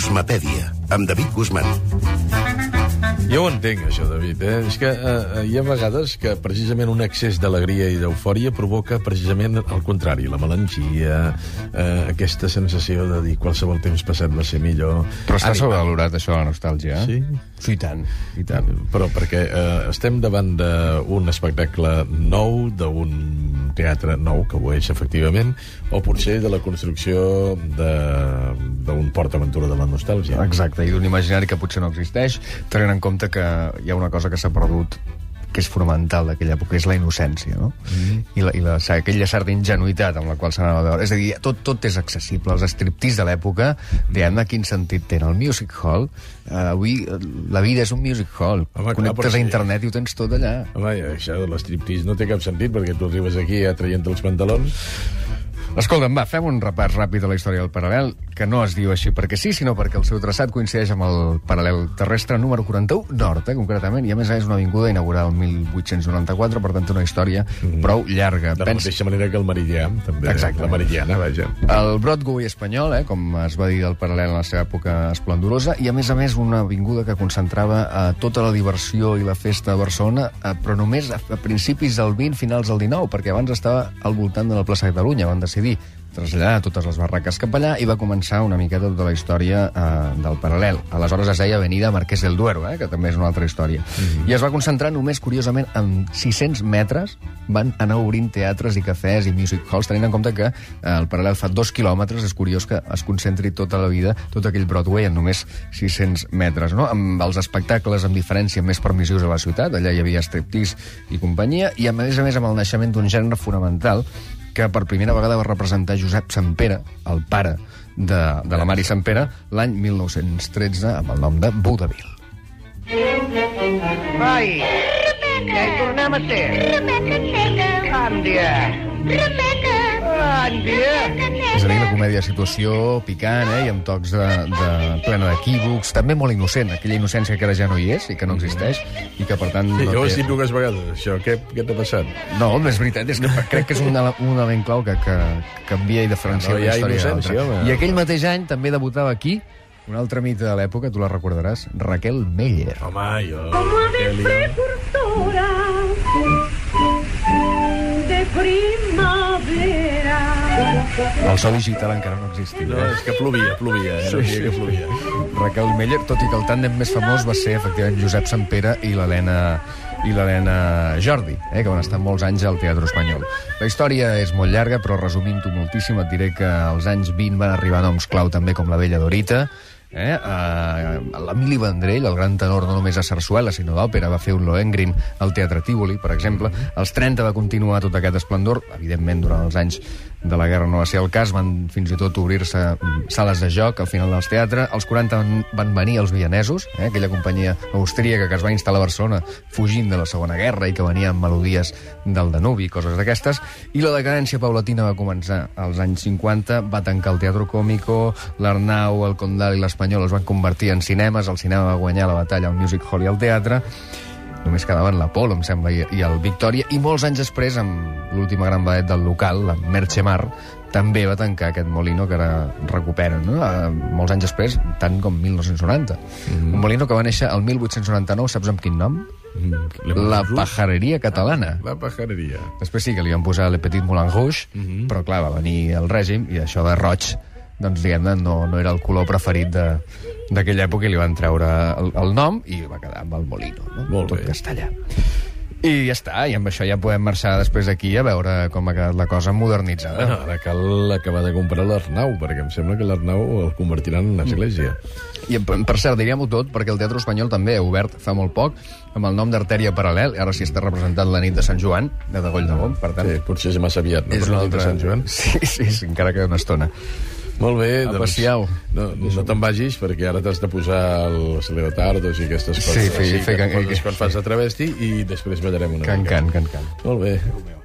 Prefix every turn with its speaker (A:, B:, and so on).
A: Guzmapèdia, amb David Guzmán.
B: Jo ho entenc, això, David. És que hi ha vegades que precisament un excés d'alegria i d'eufòria provoca precisament el contrari, la melangia, aquesta sensació de dir qualsevol temps passat va ser millor.
C: Però està sobrevalorat, això, la nostàlgia,
B: Sí?
C: Sí, i tant, i tant.
B: Però perquè estem davant d'un espectacle nou, d'un teatre nou, que ho és, efectivament, o potser de la construcció d'un PortAventura de la nostàlgia.
C: Exacte, i d'un imaginari que potser no existeix, tenint en compte que hi ha una cosa que s'ha perdut que és fonamental d'aquella època, és la innocència, no? I aquella certa ingenuïtat amb la qual s'anava a veure. És a dir, tot és accessible. Els striptease de l'època, diguem-ne, quin sentit tenen? El music hall, avui la vida és un music hall.
B: Home,
C: connectes a internet i ho tens tot allà.
B: Home, això de l'estriptease no té cap sentit, perquè tu arribes aquí traient els pantalons.
C: Escolta'm, va, fem un repàs ràpid de la història del paral·lel, que no es diu així perquè sí, sinó perquè el seu traçat coincideix amb el paral·lel terrestre número 41 nord, concretament, i a més és una avinguda inaugurada el 1894, per tant una història prou llarga.
B: De la mateixa manera que el Meridià, també.
C: Exacte.
B: La Meridiana, vaja.
C: El Broadway espanyol, com es va dir del paral·lel en la seva època esplendorosa, i a més una avinguda que concentrava tota la diversió i la festa de Barcelona, però només a principis del 20, finals del 19, perquè abans estava al voltant de la plaça Catalunya. Van decidir traslladar totes les barraques cap allà i va començar una miqueta tota la història del paral·lel. Aleshores es deia Avenida Marquès del Duero, que també és una altra història. I es va concentrar només, curiosament, en 600 metres van anar obrint teatres i cafès i music halls, tenint en compte que el paral·lel fa 2 quilòmetres. És curiós que es concentri tota la vida, tot aquell Broadway, en només 600 metres, no? Amb els espectacles, amb diferència, més permissius a la ciutat. Allà hi havia striptease i companyia, i a més amb el naixement d'un gènere fonamental que per primera vegada va representar Josep Sempere, el pare de la Mari Sempere, l'any 1913, amb el nom de Vodevil.
D: Vai, ja hi tornem a ser. Bon dia. Bon dia.
C: És a dir, la comèdia de situació picant, i amb tocs plena d'equívocs, també molt innocent, aquella innocència que ara ja no hi és i que no existeix, i que per tant...
B: Sí,
C: no
B: jo ho he
C: té...
B: dit dues vegades, això. Què t'ha passat?
C: No, és veritat, és que crec que és un element clau que canvia i diferencia
B: No hi
C: una
B: ha
C: història
B: innocència,
C: d'altra.
B: home.
C: I aquell mateix any també debutava aquí un altre mite de l'època, tu la recordaràs, Raquel Meller.
B: Home, jo...
E: Como ave precursora de primavera.
C: El so digital encara no existia.
B: No, és que plovia. Que plovia.
C: Raquel Meller, tot i que el tàndem més famós va ser, efectivament, Josep Sempere i l'Helena Jordi, que van estar molts anys al Teatre Espanyol. La història és molt llarga, però resumint-ho moltíssim, et diré que als anys 20 van arribar noms clau també com la Bella Dorita, l'Emili Vendrell, el gran tenor no només a sarsuela sinó d'òpera, va fer un Lohengrin al Teatre Tívoli, per exemple. Als 30 va continuar tot aquest esplendor, evidentment durant els anys de la guerra no va ser el cas, van fins i tot obrir-se sales de joc al final dels teatres. Als 40 van venir els vienesos, aquella companyia austríaca que es va instal·lar a Barcelona fugint de la Segona Guerra i que venia amb melodies del Danubi, coses d'aquestes, i la decadència paulatina va començar als anys 50, va tancar el Teatro Cómico, l'Arnau, el Condal i l'Espanyol es van convertir en cinemes, el cinema va guanyar la batalla al music hall i al teatre, només quedaven l'Apolo, em sembla, i el Victòria, i molts anys després, amb l'última gran vedet del local, la Merche Mar, també va tancar aquest Molino que ara recuperen, no? Molts anys després, tant com 1990. Un Molino que va néixer el 1899, saps amb quin nom? La Pajareria Catalana.
B: La Pajareria.
C: Després sí que li van posar Le Petit Moulin Rouge, però clar, va venir el règim i això de roig, doncs diguem-ne, no era el color preferit d'aquella època, i li van treure el nom i va quedar amb el Molino, no?
B: Molt
C: tot
B: bé.
C: castellà. I ja està, i amb això ja podem marxar després d'aquí a veure com ha quedat la cosa modernitzada.
B: Bueno, ara cal acabar de comprar l'Arnau, perquè em sembla que l'Arnau el convertiran en una església.
C: I per cert, diríem-ho tot, perquè el Teatre Espanyol també ha obert fa molt poc amb el nom d'Artèria Paral·lel, ara sí està representat la nit de Sant Joan, de Degoll de Bom, per tant...
B: Sí, potser és massa aviat, no?
C: És
B: Per
C: una
B: la nit de
C: altra...
B: Sant Joan.
C: Sí, encara queda una estona.
B: Molt bé,
C: Apa, siau.
B: no te'n vagis, perquè ara t'has de posar els leotardos i aquestes coses.
C: Sí, fer
B: quan fas de travesti i després ballarem una mica.
C: Can.
B: Molt bé.